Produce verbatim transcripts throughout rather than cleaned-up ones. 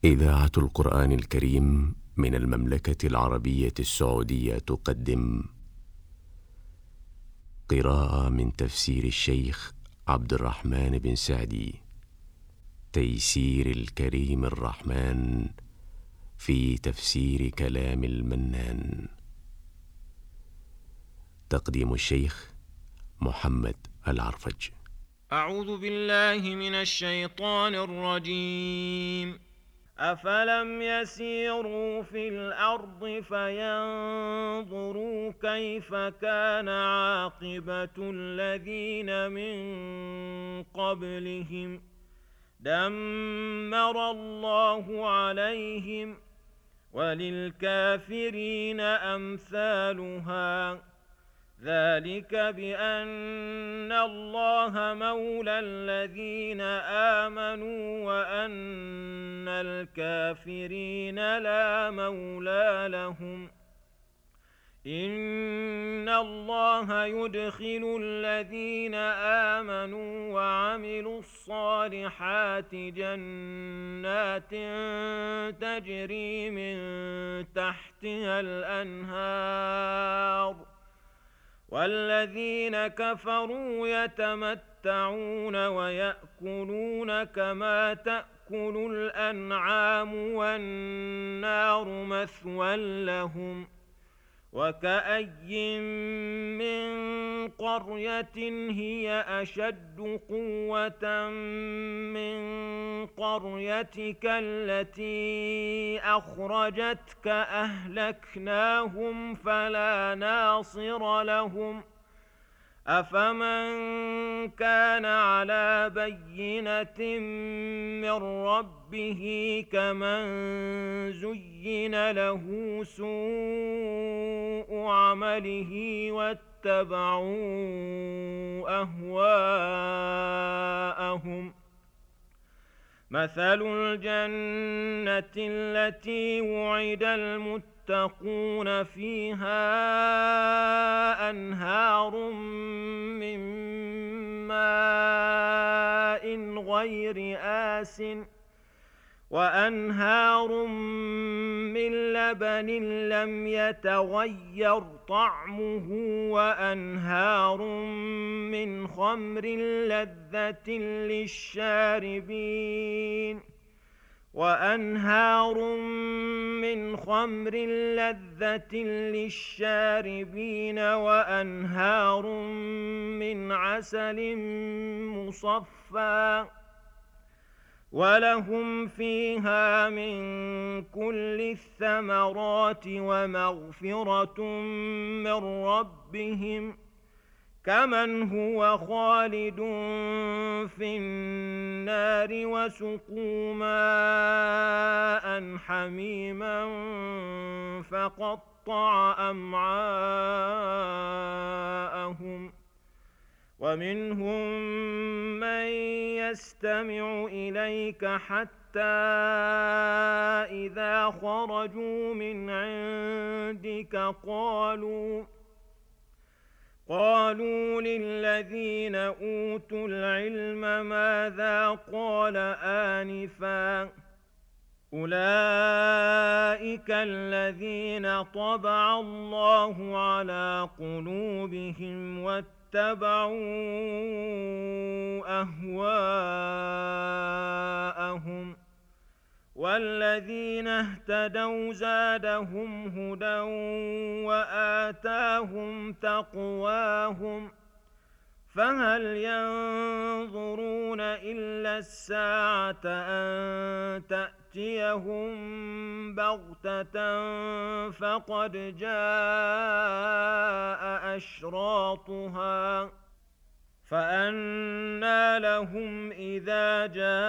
إذاعة القرآن الكريم من المملكة العربية السعودية تقدم قراءة من تفسير الشيخ عبد الرحمن بن سعدي، تيسير الكريم الرحمن في تفسير كلام المنان. تقديم الشيخ محمد العرفج. أعوذ بالله من الشيطان الرجيم. أفلم يسيروا في الأرض فينظروا كيف كان عاقبة الذين من قبلهم دمر الله عليهم وللكافرين أمثالها، ذلك بأن الله مولى الذين آمنوا وأن الكافرين لا مولى لهم. إن الله يدخل الذين آمنوا وعملوا الصالحات جنات تجري من تحتها الأنهار، والذين كفروا يتمتعون ويأكلون كما تأكل الأنعام والنار مثوى لهم. وكأي من قرية هي أشد قوة من قريتك التي أخرجتك أهلكناهم فلا ناصر لهم. أفمن كان على بينة من ربه كمن زين له سوء عمله واتبعوا أهواءهم. مثل الجنة التي وعد المتقون فيها أنهار من ماء غير آسٍ وأنهار من لبن لم يتغير طعمه وأنهار من خمر لذة للشاربين وأنهار من خمر لذة للشاربين وأنهار من عسل مصفى ولهم فيها من كل الثمرات ومغفرة من ربهم كمن هو خالد في النار وسقوا ماء حميما فقطع أمعاءهم. ومنهم من يستمع إليك حتى إذا خرجوا من عندك قالوا قالوا للذين أوتوا العلم ماذا قال آنفا، أولئك الذين طبع الله على قلوبهم واتبعوا أهواءهم، والذين اهتدوا زادهم هدى وآتاهم تقواهم، فهل ينظرون إلا الساعة أن تأتيهم بغتة فقد جاء أشراطها، فأنى لهم إذا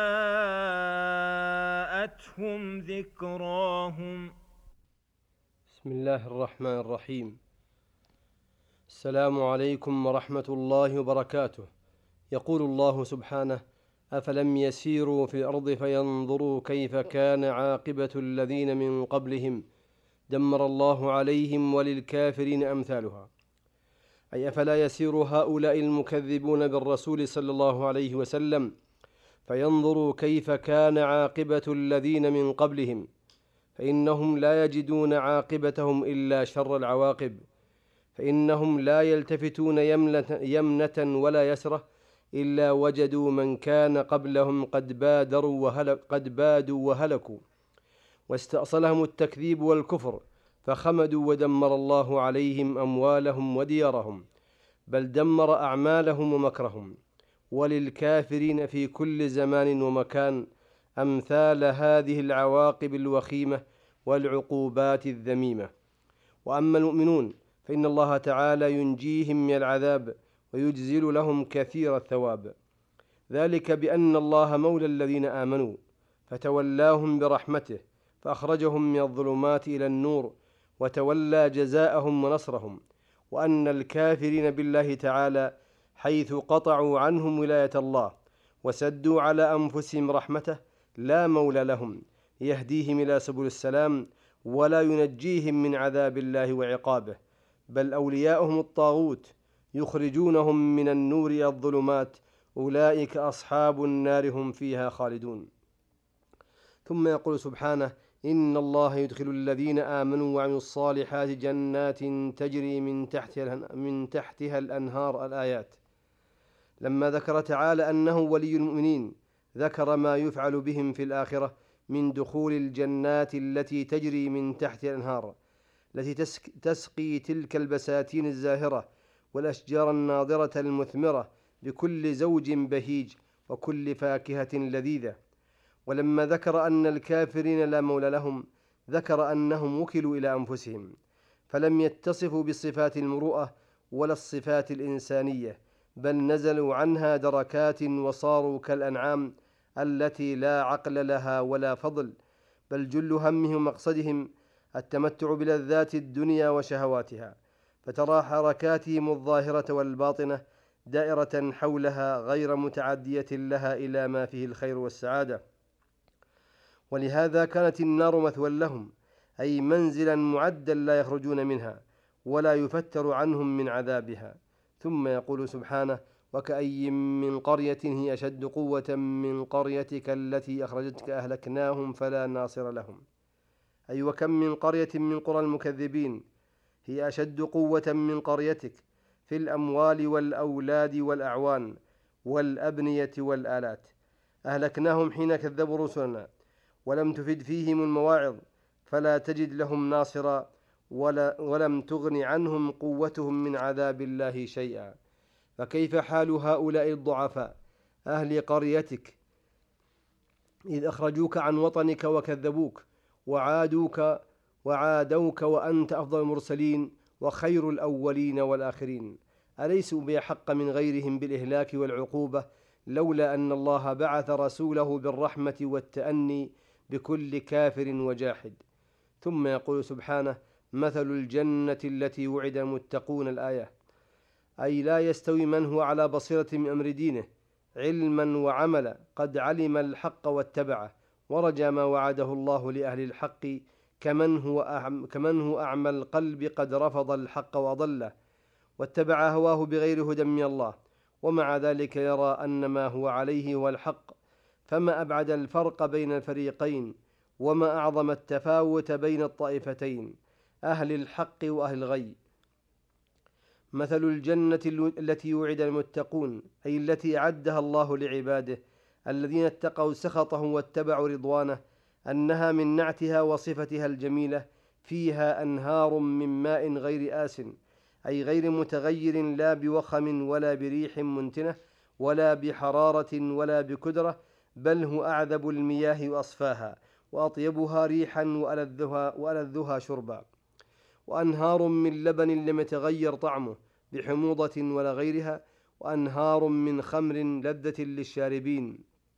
جاءتهم ذكراهم. بسم الله الرحمن الرحيم. السلام عليكم ورحمة الله وبركاته. يقول الله سبحانه: أفلم يسيروا في الأرض فينظروا كيف كان عاقبة الذين من قبلهم دمر الله عليهم وللكافرين أمثالها. أي أفلا يسير هؤلاء المكذبون بالرسول صلى الله عليه وسلم فينظروا كيف كان عاقبة الذين من قبلهم فإنهم لا يجدون عاقبتهم إلا شر العواقب، فإنهم لا يلتفتون يمنة ولا يسرة إلا وجدوا من كان قبلهم قد بادروا وهلك قد بادوا وهلكوا، واستأصلهم التكذيب والكفر فخمدوا ودمر الله عليهم أموالهم وديارهم، بل دمر أعمالهم ومكرهم. وللكافرين في كل زمان ومكان أمثال هذه العواقب الوخيمة والعقوبات الذميمة. وأما المؤمنون فإن الله تعالى ينجيهم من العذاب ويجزل لهم كثير الثواب، ذلك بأن الله مولى الذين آمنوا فتولاهم برحمته فأخرجهم من الظلمات إلى النور وتولى جزاءهم ونصرهم، وأن الكافرين بالله تعالى حيث قطعوا عنهم ولاية الله وسدوا على أنفسهم رحمته لا مولى لهم يهديهم إلى سبل السلام ولا ينجيهم من عذاب الله وعقابه، بل أولياؤهم الطاغوت يخرجونهم من النور إلى الظلمات، أولئك أصحاب النار هم فيها خالدون. ثم يقول سبحانه: إن الله يدخل الذين آمنوا وعملوا الصالحات جنات تجري من تحتها, من تحتها الأنهار. الآيات. لما ذكر تعالى أنه ولي المؤمنين ذكر ما يفعل بهم في الآخرة من دخول الجنات التي تجري من تحت الأنهار، التي تسقي تلك البساتين الزاهرة والأشجار الناضرة المثمرة بكل زوج بهيج وكل فاكهة لذيذة. ولما ذكر أن الكافرين لا مولى لهم ذكر أنهم وكلوا إلى أنفسهم، فلم يتصفوا بصفات المروءة ولا الصفات الإنسانية، بل نزلوا عنها دركات وصاروا كالأنعام التي لا عقل لها ولا فضل، بل جل همهم ومقصدهم التمتع بلذات الدنيا وشهواتها، فترى حركاتهم الظاهرة والباطنة دائرة حولها غير متعدية لها إلى ما فيه الخير والسعادة. ولهذا كانت النار مثوى لهم، أي منزلا معدا لا يخرجون منها ولا يفتر عنهم من عذابها. ثم يقول سبحانه: وكأي من قرية هي أشد قوة من قريتك التي أخرجتك أهلكناهم فلا ناصر لهم. أي وكم من قرية من قرى المكذبين هي أشد قوة من قريتك في الأموال والأولاد والأعوان والأبنية والآلات، أهلكناهم حين كذبوا رسلنا ولم تفد فيهم المواعظ فلا تجد لهم ناصرا ولا ولم تغن عنهم قوتهم من عذاب الله شيئا. فكيف حال هؤلاء الضعفاء أهل قريتك إذ أخرجوك عن وطنك وكذبوك وعادوك وعادوك وأنت أفضل المرسلين وخير الأولين والآخرين؟ أليسوا بأحق من غيرهم بالإهلاك والعقوبة لولا أن الله بعث رسوله بالرحمة والتأني بكل كافر وجاحد؟ ثم يقول سبحانه: مثل الجنة التي وعد المتقون. الآية. أي لا يستوي من هو على بصيرة من أمر دينه علما وعملا قد علم الحق واتبعه ورجى ما وعده الله لأهل الحق، كمن هو أعم كمن هو أعمى القلب قد رفض الحق وأضله واتبع هواه بغير هدى من الله، ومع ذلك يرى أن ما هو عليه هو الحق. فما أبعد الفرق بين الفريقين وما أعظم التفاوت بين الطائفتين، أهل الحق وأهل الغي. مثل الجنة التي وعد المتقون، أي التي أعدها الله لعباده الذين اتقوا سخطه واتبعوا رضوانه، أنها من نعتها وصفتها الجميلة فيها أنهار من ماء غير آس، أي غير متغير لا بوخم ولا بريح منتنة ولا بحرارة ولا بكدرة، بل هو أعذب المياه وأصفاها وأطيبها ريحا وألذها, وألذها شربا. وأنهار من لبن لم يتغير طعمه بحموضة ولا غيرها، وأنهار من خمر لذة للشاربين،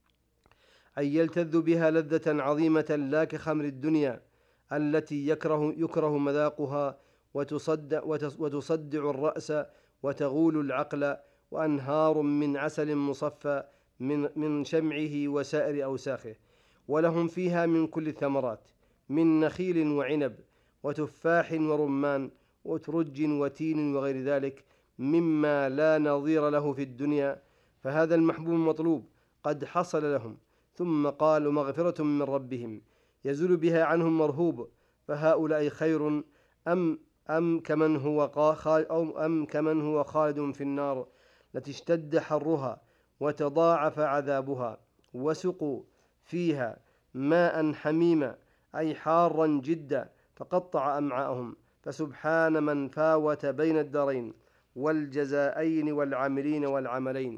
أي يلتذ بها لذة عظيمة لا كخمر الدنيا التي يكره, يكره مذاقها وتصدع, وتصدع الرأس وتغول العقل. وأنهار من عسل مصفى من, من شمعه وسائر أوساخه، ولهم فيها من كل الثمرات من نخيل وعنب وتفاح ورمان وترج وتين وغير ذلك مما لا نظير له في الدنيا. فهذا المحبوب المطلوب قد حصل لهم. ثم قال مغفرة من ربهم يزول بها عنهم مرهوب، فهؤلاء خير أم أم كمن هو أو أم كمن هو خالد في النار التي اشتد حرها وتضاعف عذابها، وسقوا فيها ماء حميما أي حارا جدا فقطع أمعاءهم. فسبحان من فاوت بين الدارين والجزائين والعاملين والعملين.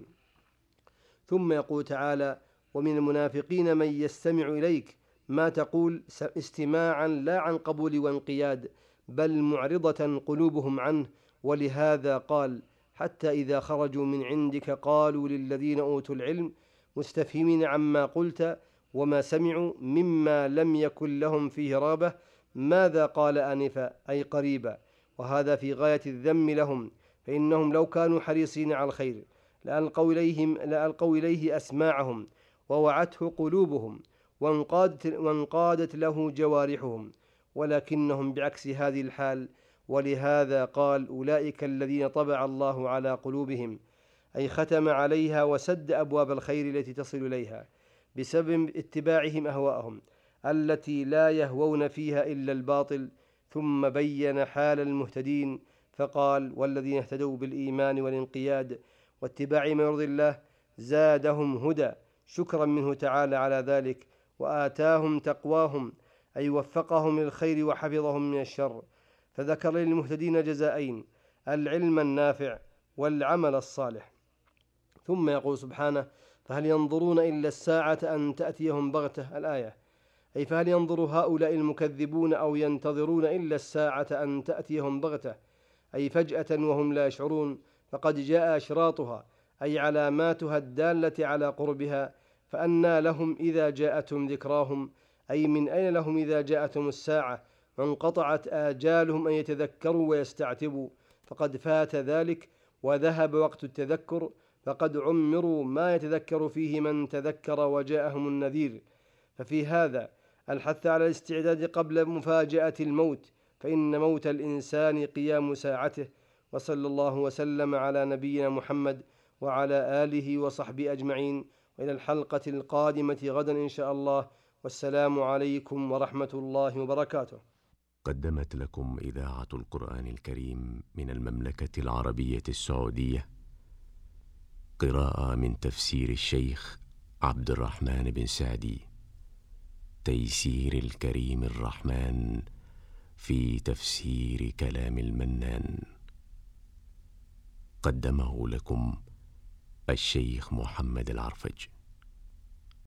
ثم يقول تعالى: ومن المنافقين من يستمع إليك ما تقول استماعا لا عن قبول وانقياد، بل معرضة قلوبهم عنه. ولهذا قال: حتى إذا خرجوا من عندك قالوا للذين أوتوا العلم مستفهمين عما قلت وما سمعوا مما لم يكن لهم فيه رغبة ماذا قال آنفا أي قريبا. وهذا في غاية الذم لهم، فإنهم لو كانوا حريصين على الخير لألقوا إليهم لألقوا إليه أسماعهم ووعته قلوبهم وانقادت, وانقادت له جوارحهم، ولكنهم بعكس هذه الحال. ولهذا قال: أولئك الذين طبع الله على قلوبهم أي ختم عليها وسد أبواب الخير التي تصل إليها بسبب اتباعهم أهواءهم التي لا يهوون فيها إلا الباطل. ثم بين حال المهتدين فقال: والذين اهتدوا بالإيمان والانقياد واتباع ما يرضي الله زادهم هدى، شكرا منه تعالى على ذلك، وآتاهم تقواهم أي وفقهم للخير وحفظهم من الشر. فذكر للمهتدين جزائين: العلم النافع والعمل الصالح. ثم يقول سبحانه: فهل ينظرون إلا الساعة أن تأتيهم بغتة. الآية أي فهل ينظر هؤلاء المكذبون أو ينتظرون إلا الساعة أن تأتيهم بغتة أي فجأة وهم لا يشعرون، فقد جاء أشراطها أي علاماتها الدالة على قربها. فأنى لهم إذا جاءتهم ذكراهم أي من أين لهم إذا جاءتهم الساعة وانقطعت آجالهم أن يتذكروا ويستعتبوا، فقد فات ذلك وذهب وقت التذكر، فقد عمروا ما يتذكر فيه من تذكر وجاءهم النذير. ففي هذا الحث على الاستعداد قبل مفاجأة الموت، فإن موت الإنسان قيام ساعته. وصلى الله وسلم على نبينا محمد وعلى آله وصحبه أجمعين، وإلى الحلقة القادمة غدا إن شاء الله، والسلام عليكم ورحمة الله وبركاته. قدمت لكم إذاعة القرآن الكريم من المملكة العربية السعودية قراءة من تفسير الشيخ عبد الرحمن بن سعدي، تيسير الكريم الرحمن في تفسير كلام المنان. قدمه لكم الشيخ محمد العرفج.